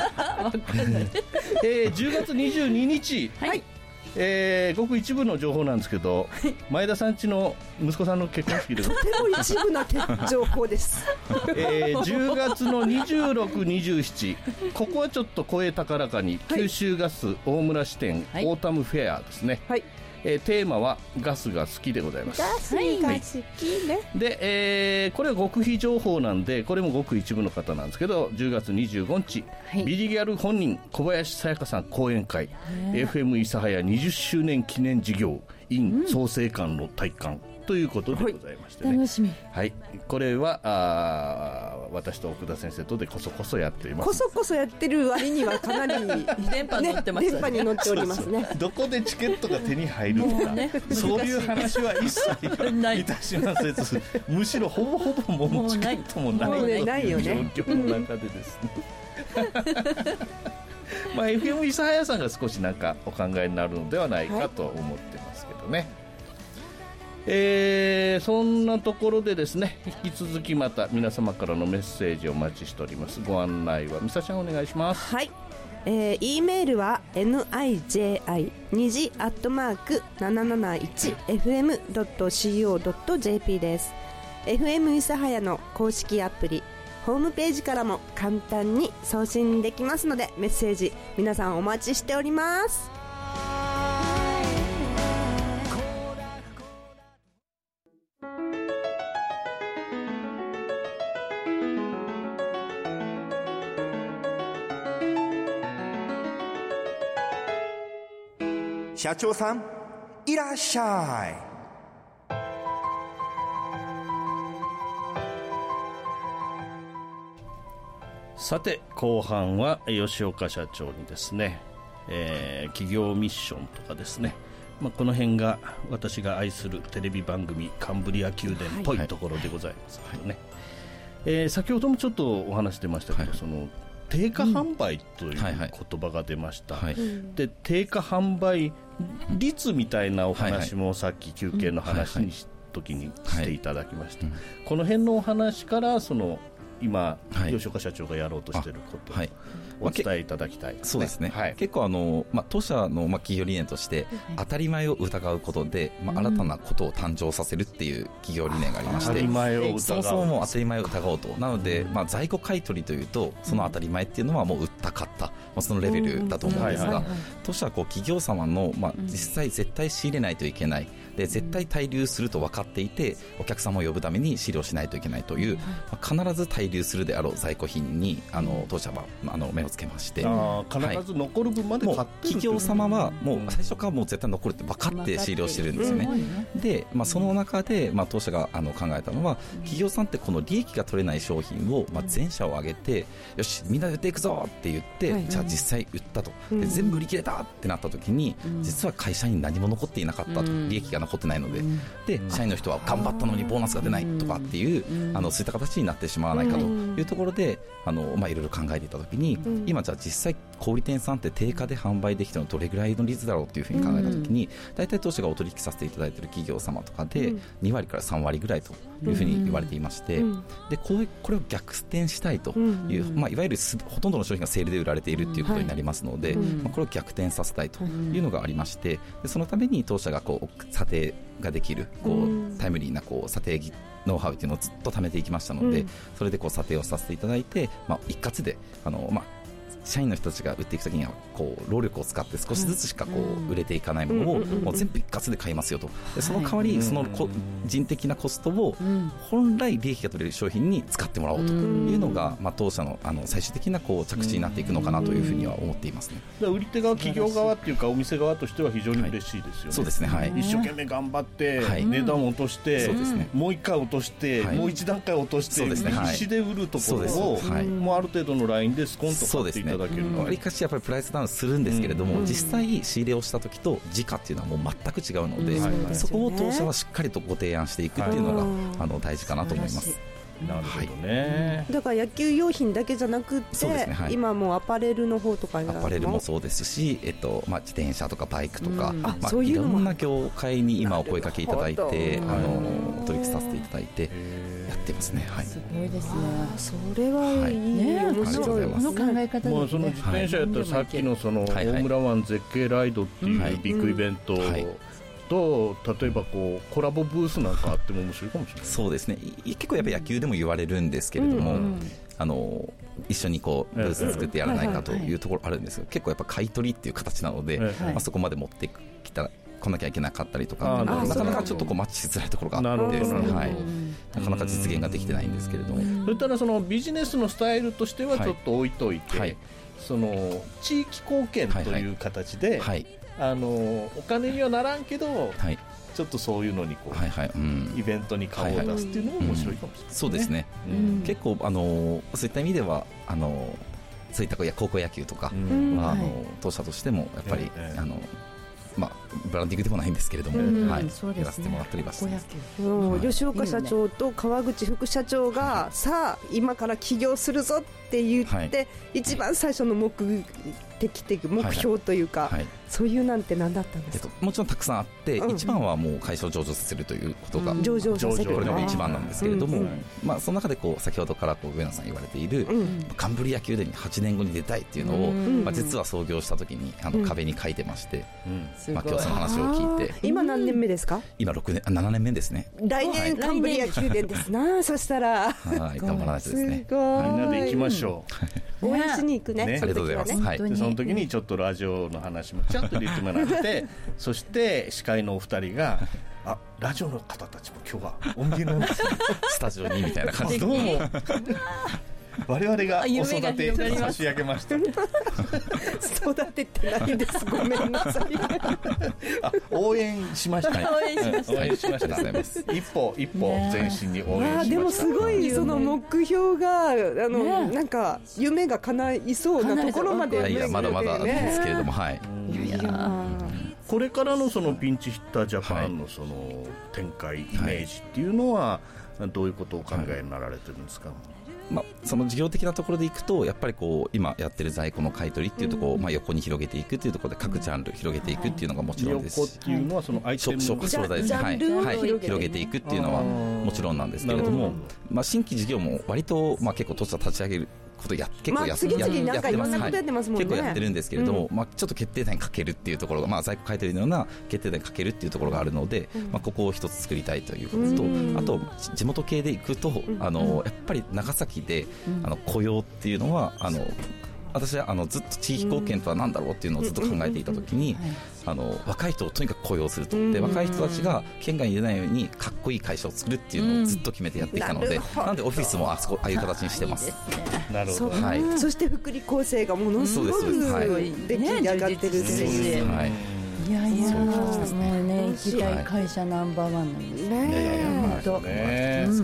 えー、じゅうがつにじゅうににち、はい、えー、ごく一部の情報なんですけど、はい、前田さん家の息子さんの結婚式でとても一部な情報です、 えー、じゅうがつのにじゅうろく、にじゅうしち、ここはちょっと声高らかに、はい、九州ガス大村支店、はい、オータムフェアですね、はい、えー、テーマはガスが好きでございます。 ガスが好きね、はい、 で、えー、これは極秘情報なんで、これもごく一部の方なんですけど、じゅうがつにじゅうごにち、はい、ビリギャル本人小林さやかさん講演会、 エフエム 諫早にじゅっしゅうねん記念事業 in 創成館の体感ということでございましてね、はい、 楽しみ、 はい、これはあ私と奥田先生とでこそこそやっています。 こそこそやってる割にはかなり電波に乗ってます、ね、 電波に乗っておりますね。 そうそう、どこでチケットが手に入るとか、ね、そういう話は一切いたしませず、むしろほぼほぼもうチケットもないという状況の中でですね、まあ、エフエム 諫早さんが少しなんかお考えになるのではないかと思ってますけどね、はい、えー、そんなところでですね、引き続きまた皆様からのメッセージをお待ちしております。ご案内はみさちゃんお願いします。 はい、えー、E メールは ナイジに アットマーク なななないちエフエム ドット シーオー ドット ジェーピー です。 エフエム 諫早の公式アプリホームページからも簡単に送信できますので、メッセージ皆さんお待ちしております。 社長さんいらっしゃい。 さて後半は吉岡社長にですね、えー、企業ミッションとかですね、まあ、この辺が私が愛するテレビ番組カンブリア宮殿っぽいところでございますけどね、はいはい、えー、先ほどもちょっとお話出ましたけど、はい、その定価販売という言葉が出ました、うんはいはい、で定価販売率みたいなお話もさっき休憩の話にし、うん、時にしていただきました、はいはい、この辺のお話からその今、はい、吉岡社長がやろうとしていること、はい、 お伝えいただきたい、ね、 そうですね、 はい、 結構あの、まあ、当社のまあ企業理念として、当たり前を疑うことで、まあ、新たなことを誕生させるっていう企業理念がありまして、 当たり前を疑う、 そもそももう当たり前を疑おうと。なので、まあ、在庫買い取りというとその当たり前っていうのはもう売った買った、まあ、そのレベルだと思うんですが、当社はこう企業様の、まあ、実際絶対仕入れないといけない、で絶対滞留すると分かっていてお客様を呼ぶために仕入れをしないといけないという、まあ、必ず滞留するであろう在庫品にあの当社はあの目をつけまして、 あ必ず残る分まで買ってる、はい、 企業様はもう最初からもう絶対残るって分かって仕入れをしてるんですよね。で、まあ、その中で、まあ、当社があの考えたのは、企業さんってこの利益が取れない商品を、まあ、全社を挙げてよしみんなで売っていくぞって言って、はいはい、じゃあ実際売ったと、で全部売り切れたってなった時に、実は会社に何も残っていなかったと、利益が残ってないので、で社員の人は頑張ったのにボーナスが出ないとかっていう、あのそういった形になってしまわないかというところで、あの、まあ、いろいろ考えていたときに、今じゃあ実際小売店さんって定価で販売できたのどれぐらいの率だろうというふうに考えたときに、大体当社がお取引させていただいている企業様とかでにわりからさんわりぐらいというふうに言われていまして、でこうこれを逆転したいという、まあ、いわゆるほとんどの商品がセールで売られているということになりますので、まあ、これを逆転させたいというのがありまして、でそのために当社がこう査定ができるこうタイムリーなこう査定ノウハウというのをずっと貯めていきましたので、それでこう査定をさせていただいて、まあ、一括であの、まあ社員の人たちが売っていくときにはこう労力を使って少しずつしかこう売れていかないものをもう全部一括で買いますよと。でその代わりそのこ人的なコストを本来利益が取れる商品に使ってもらおうというのが、まあ、当社のあの最終的なこう着地になっていくのかなというふうには思っていますね。 売り手側企業側っていうかお店側としては非常に嬉しいですよね、はい、 そうですね、はい、 一生懸命頑張って値段を落として、そうですね、もう一回落として、はい、もう一段階落として、そうですね、必死で売るところを、はい、もうある程度のラインでスコンと買っていただけるので、 やっぱりプライスダウンするんですけれども、うん、実際仕入れをした時と時価っていうのはもう全く違うので、うん、そこを当社はしっかりとご提案していくっていうのが、はい、あの大事かなと思います。 なるほどね、 はい、だから野球用品だけじゃなくて、ね、はい、今もアパレルの方とかにアパレルもそうですし、えっとまあ、自転車とかバイクとか、うん、まあ、 そういうのもいろんな業界に今お声掛けいただいて、あのお取引させていただいてやってますね、はい、 すごいですね。 それはいい、ね、面白いこの考え方、 もうその自転車やったらさっきのその大村湾絶景ライドっていうビッグイベント、はいはい、と例えばこうコラボブースなんかあっても面白いかもしれない。 そうですね、結構やっぱ野球でも言われるんですけれども、うんうん、あの一緒にこうブース作ってやらないかというところあるんですけど、結構やっぱ買い取りっていう形なので、はい、まあ、そこまで持ってきたら来なきゃいけなかったりとか、なかなかちょっとこうマッチしづらいところがあってですね、はい、なかなか実現ができてないんですけれども、 それからそのビジネスのスタイルとしてはちょっと置いといて、はいはい、その地域貢献という形で、はいはい、あのお金にはならんけど、はい、ちょっとそういうのにこう、はいはい、うん、イベントに顔を出すっていうのも面白いかもしれないですね。 そうですね、うん、結構あのそういった意味ではあのそういった高校野球とかは、うん、あの当社としてもやっぱり、ええ、あのまあ、ブランディングでもないんですけれども、うん、はい、ね、やらせてもらっております、ね、 うん、吉岡社長と川口副社長が、はい、さあ今から起業するぞって言って、はい、一番最初の目的的目標というか、はいはい、そういうなんて何だったんですか。 えっと、もちろんたくさんあって、うん、一番はもう会社を上場させるということが、 うん、上場させる、 これが一番なんですけれども、うん、まあ、その中でこう先ほどからこう上野さん言われている、うん、カンブリ野球ではちねんごに出たいっていうのを、うん、まあ、実は創業した時にあの壁に書いてまして、うん、まあ、今日その話を聞いて、 今何年目ですか。 今ろくねん、ななねんめですね。 来年カンブリ野球でですなそしたら、 はい、頑張らないとですね。 すごい、 みんなで行きましょう応援しに行く ね, ねありがとうございます、 ね、 はい、 でその時にちょっとラジオの話もちゃんと言ってもらってそして司会のお二人があラジオの方たちも今日はお見えのスタジオにみたいな感じでどうも我々がお育て差し上げました育ててないですごめんなさいあ応援しました、ね、 応援しました、 応援しました一歩一歩前進に応援しました。 でもすごいその目標があの、ね、なんか夢が叶いそうなところまで、 ね、いやまだまだですけれども、はい、 いやこれからのそのピンチヒッタージャパンのその展開イメージっていうのはどういうことをお考えになられてるんですか。 まあ、その事業的なところでいくとやっぱりこう今やってる在庫の買い取りっていうところを、まあ、横に広げていくっていうところで各ジャンル広げていくっていうのがもちろんですし、 横っていうのはそのアイテムの商材ですね、はいはい、広げていくっていうのはもちろんなんですけれども、まあ、新規事業も割とまあ結構当社立ち上げることや結構や、 まあ、次々なんかいろんなことやってますもんね、 結構やってるんですけれども、 うん、 まあ、ちょっと決定打にかけるっていうところが、まあ、在庫書いてるような決定打にかけるっていうところがあるので、うん、まあ、ここを一つ作りたいということと、うん、あと地元系で行くと、うん、あのやっぱり長崎で、うん、あの雇用っていうのはあの私はあのずっと地域貢献とは何だろうっていうのをずっと考えていたときに、あの若い人をとにかく雇用すると、で若い人たちが県外に出ないようにかっこいい会社を作るっていうのをずっと決めてやってきたので、うん、なのでオフィスもあそこああいう形にしてます。 なるほど、 はい、そして福利厚生がものすごく出来上がってるし、 いやいやもうね行きたい会社ナンバーワンなんですね。 ねえ、うん、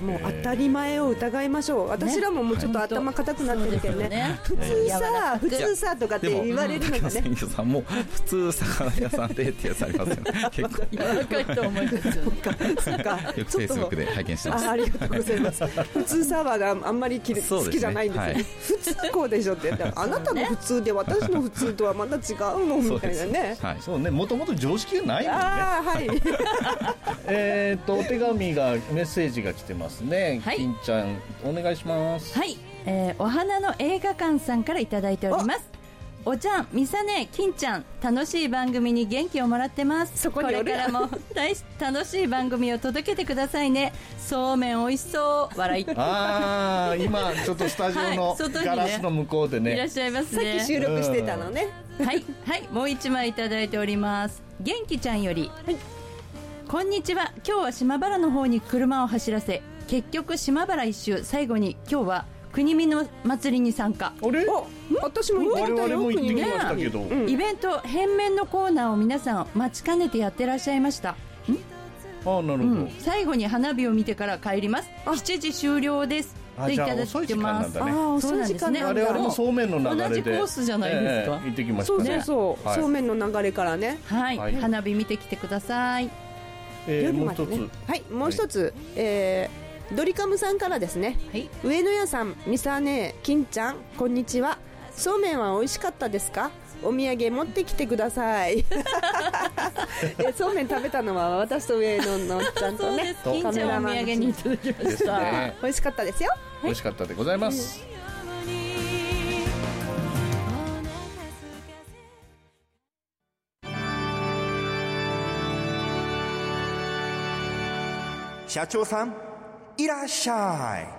もう当たり前を疑いましょう。私らももうちょっと頭固くなってるけどね、ね、普通さ普通さとかって言われるのがね、 でもさんも普通魚屋さんでってやつありますよね。結構柔らかいと思いますよ。 そうかそうか、 よくフェイスブックで拝見してます。 あ, ありがとうございます。普通サーバーがあんまり好きじゃないんですよ、ね、はい、普通こうでしょってあなたの普通で私の普通とはまた違うのみたいなね。 はい、そうね、もともと常識がないもんね。 あ、はい、 えっとお手紙がメッセージが来てますね、はい、金ちゃんお願いします。 はい、えー、お花の映画館さんからいただいております。おちゃん、みさね、金ちゃん、楽しい番組に元気をもらってます。これからも楽しい番組を届けてくださいね。そうめんおいしそう笑い。 あー、今ちょっとスタジオのガラスの向こうでね、 いらっしゃいますね。 さっき収録してたのね。 はいはい、もう一枚いただいております。元気ちゃんより、はい、こんにちは。今日は島原の方に車を走らせ、結局島原一周、最後に今日は国見の祭りに参加。 あれ、 私も行ってきたよ。 我々も行ってきましたけど、 うん、イベント変面のコーナーを皆さん待ちかねてやってらっしゃいました。んあ、なるほど、うん、 最後に花火を見てから帰ります。しちじ終了ですといただいてます。 あ、 遅い時間なんだね。 我々もそうめんの流れで同じコースじゃないですか、 えー、行ってきましたね。 そうそうそう、はい、そうめんの流れからね、 はい、はい、花火見てきてください。 えー、夜までね、もう一つ、 はい、もう一つ、はい、えー、ドリカムさんからですね、はい、上野屋さん、みさね、金ちゃん、こんにちは。そうめんは美味しかったですか？お土産持ってきてください。え、そうめん食べたのは私と上野のちゃんとね、 金ちゃんお土産にいただきました、 ね、美味しかったですよ。 美味しかったでございます、 うん、社長さんいらっしゃい。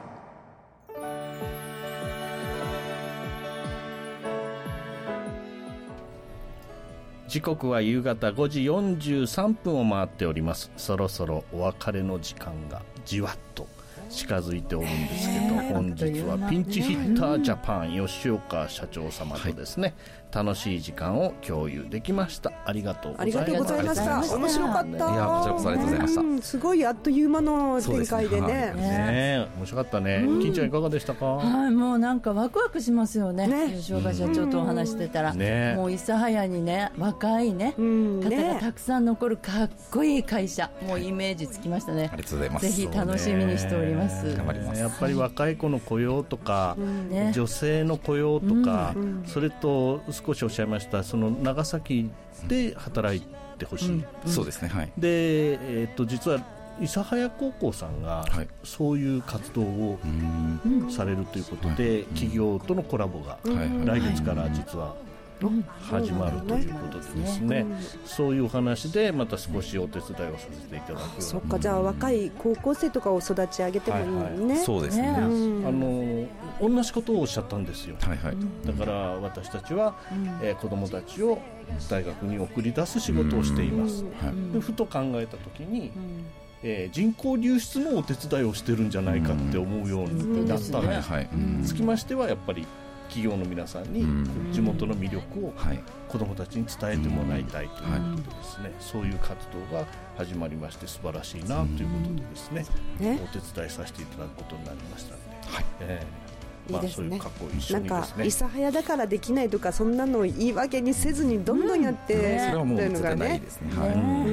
時刻は夕方ごじよんじゅうさんぷんを回っております。そろそろお別れの時間がじわっと近づいておるんですけど、本日はピンチヒッタージャパン吉岡社長様とですね、はい、楽しい時間を共有できました。ありがとうございました。 ありがとうございました。面白かった。いや、こちらこそありがとうございました。うん、 すごいあっという間の展開でね。 ね、ね、面白かったね。金ちゃんいかがでしたか？ はい、もうなんかワクワクしますよね。ね、吉岡社長とお話してたら、ね、もう諫早にね、若いね、方がたくさん残るかっこいい会社、もうイメージつきましたね。 ありがとうございます。 ぜひ楽しみにしております。 頑張ります。 やっぱり若い子の雇用とか、ね、女性の雇用とか、うん、それと少しおっしゃいましたその長崎で働いてほしい、うんうん、そうですね、はい、 で、えー、と実は諫早高校さんがそういう活動をされるということで、企業とのコラボが来月から実は始まるということでですね、そういうお話でまた少しお手伝いをさせていただく。 そっか、じゃあ若い高校生とかを育ち上げてもいいね、はいはい、 そうですね、 あの同じことをおっしゃったんですよ、 はいはい、 だから私たちは、えー、子どもたちを大学に送り出す仕事をしています、はい、でふと考えた時に、えー、人口流出のお手伝いをしてるんじゃないかって思うようになったので、つきましてはやっぱり企業の皆さんに地元の魅力を子どもたちに伝えてもらいたいということでですね、そういう活動が始まりまして素晴らしいなということでですね、お手伝いさせていただくことになりましたので、はい、えーまあ、 いいですね。 そういう過去一緒にですね、 なんか諫早だからできないとかそんなのを言い訳にせずにどんどんやって、うんね、 それはもう絶対ないですね、はい、 うん、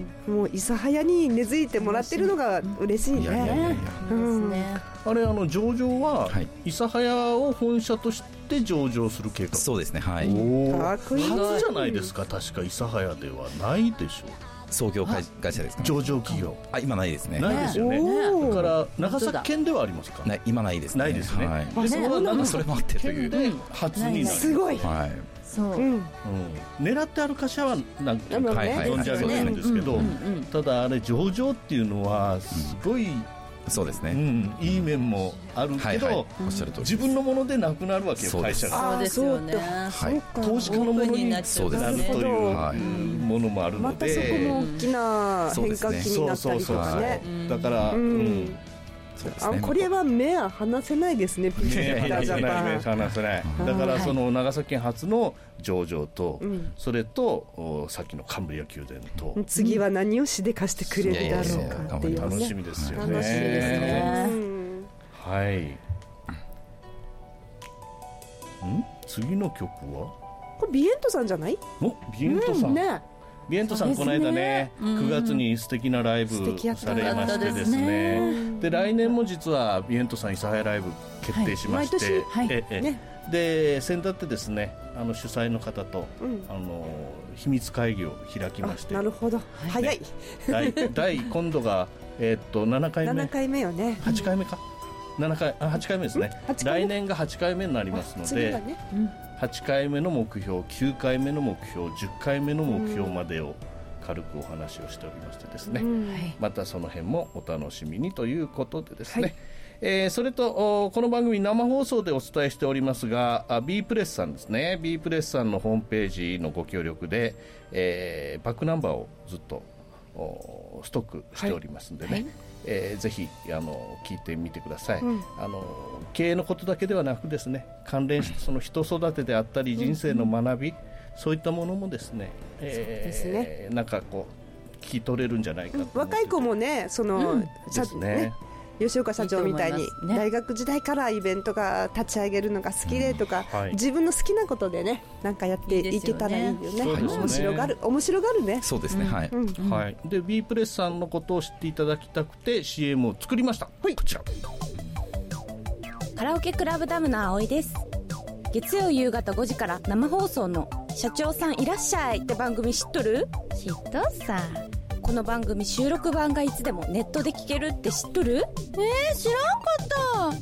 もう諫早に根付いてもらってるのが嬉しいね。いやいやいやいや、うん、 あれあの上場は諫早を本社として上場する計画。 そうですね、はい、 おかっこいい。初じゃないですか、確か諫早ではないでしょう。 創業会社ですかね。 上場企業。 あ、今ないですね。 ないですよね。だから長崎県ではありますか。 ない、今ないですね。 ないですね。 はい、 でそれは長それもあってというで初になる。 すごい。 はい。 そう、 うん、狙ってある会社はなんか存じ上げてるんですけど、ただあれ上場っていうのはすごい、 そうですね、 うん、いい面もあるけど、はいはい、自分のものでなくなるわけよ、会社が。 そうですよね、 はい、投資家のものになるというものもあるので、 またそこも大きな変化期になったりとかね。 だから、うんそうですね、あこれは目は離せないですね。 目は離せない、目は離せない。だからその長崎県初の上場と、うん、それとさっきのカンブリア宮殿と、 次は何をしでかしてくれるだろうかっていうね。 楽しみですよね。 楽しみですね。 はい。ん次の曲はこれビエントさんじゃない？ おビエントさん、 うん、ね。 ビエントさん、この間ね、くがつに素敵なライブされましてですね、で来年も実はビエントさん諫早ライブ決定しまして、ええで先だってですね、あの主催の方と、うん、あの秘密会議を開きまして、 なるほど、早い。 第第今度がえー、っとななかいめ、 ななかいめよね、 はちかいめか、ななかいあはちかいめですね。来年がはちかいめになりますので、ね、うん、はちかいめの目標、きゅうかいめの目標、じゅっかいめの目標までを軽くお話をしておりましてですね、うん、またその辺もお楽しみにということでですね、はい、えー、それとこの番組生放送でお伝えしておりますが、 B プレスさんですね、 B プレスさんのホームページのご協力で、えー、バックナンバーをずっとストックしておりますんでね、はいはい、えー、ぜひあの聞いてみてください、うん、あの経営のことだけではなくですね、関連してその人育てであったり人生の学び、うん、そういったものもですね、えー、そうですね、なんかこう聞き取れるんじゃないかと。 若い子もね、その、うん、ですね、吉岡社長みたいにいいね、 大学時代からイベントが立ち上げるのが好きでとか、うん、はい、自分の好きなことでね、なんかやっていけたらいいよね。いいよね、面白がる、面白がるね。 そうですね、はい、 うんうん、 はい、で B プレスさんのことを知っていただきたくて シーエム を作りました、はい、こちら。 カラオケクラブダムの葵です。月曜夕方ごじから生放送の社長さんいらっしゃいって番組知っとる？ 知っとっさ。 この番組収録版がいつでもネットで聞けるって知っとる？ えー、知らんかった。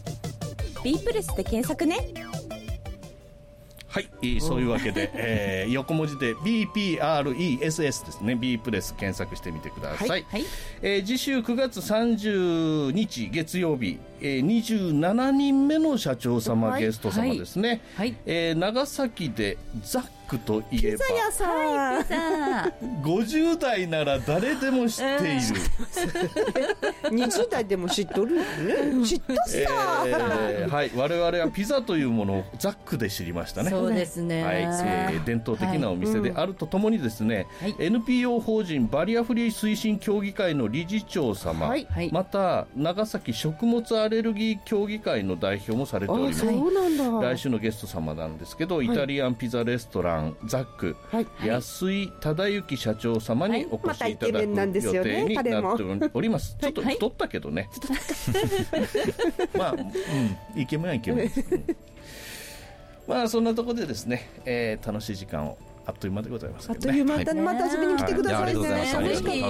B プレスで検索ね。 はい、そういうわけで、えー、横文字で ビーピーアールイーエスエス ですね、 B プレス検索してみてください、はいはい、えー、次週くがつさんじゅうにち月曜日、えー、にじゅうななにんめの社長様、はい、ゲスト様ですね、はいはい、えー、長崎でザックといえばピザ屋さん、 はい、ピザごじゅう代なら誰でも知っている、 えー、にじゅう代でも知っとる、ね、知っとっさ、 えーはい、我々はピザというものをザックで知りましたね。 そうですね、 はい、えー、伝統的なお店であるとともにですね、はい、エヌピーオー 法人バリアフリー推進協議会の理事長様、はい、また長崎食物アレルギー協議会の代表もされております。 そうなんだ。 来週のゲスト様なんですけど、はい、イタリアンピザレストランザック、はい、安井忠之社長様にお越しいただく予定になっております、はい、ちょっと太ったけどね、はい、まあ、うん、イケメンはイケメンですまあそんなところでですね、えー、楽しい時間をあっという間でございますけどね。 あっという間だね、はい、また遊びに来てくださいね。 はい、ありがとうございました。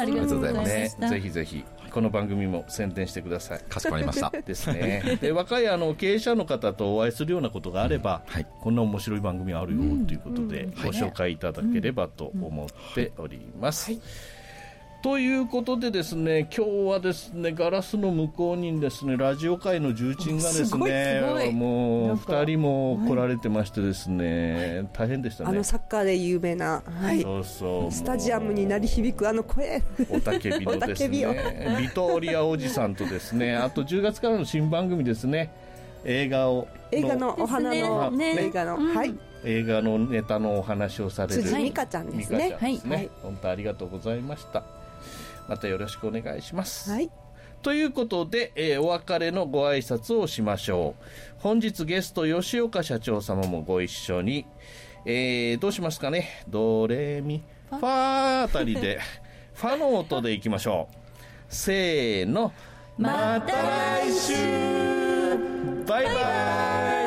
ありがとうございます。 ね、ぜひぜひこの番組も宣伝してください。 かしこまりました。 ですね。で、若いあの経営者の方とお会いするようなことがあれば、うん、はい、こんな面白い番組あるよということで、うん、ご紹介いただければと思っております。うんうん、はい、ということでですね、今日はですね、ガラスの向こうにですね、ラジオ界の重鎮がですね、もうふたりも来られてましてですね、はい、大変でしたね。 あのサッカーで有名な、はい、そうそうスタジアムに鳴り響くあの声、 おたけびのですね、ビトーリアおじさんとですね、あとじゅうがつからの新番組ですね、映画を映画のお花の、ね、映画の、うん、はい、 映画のネタのお話をされる辻美香ちゃんですね。 はい、はい、本当ありがとうございました。またよろしくお願いします、はい、ということで、えー、お別れのご挨拶をしましょう。本日ゲスト吉岡社長様もご一緒に、えー、どうしますかね、ドレミファあたりでファの音でいきましょう。せーの、また来週、バイバイ。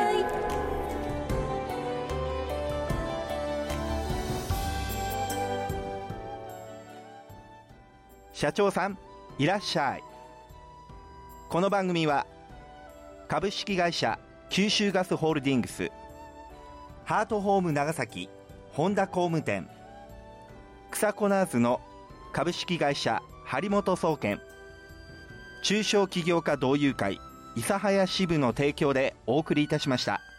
社長さんいらっしゃい。この番組は株式会社九州ガスホールディングス、ハートホーム長崎本田工務店、草コナーズの株式会社張本総研、中小企業家同友会諫早支部の提供でお送りいたしました。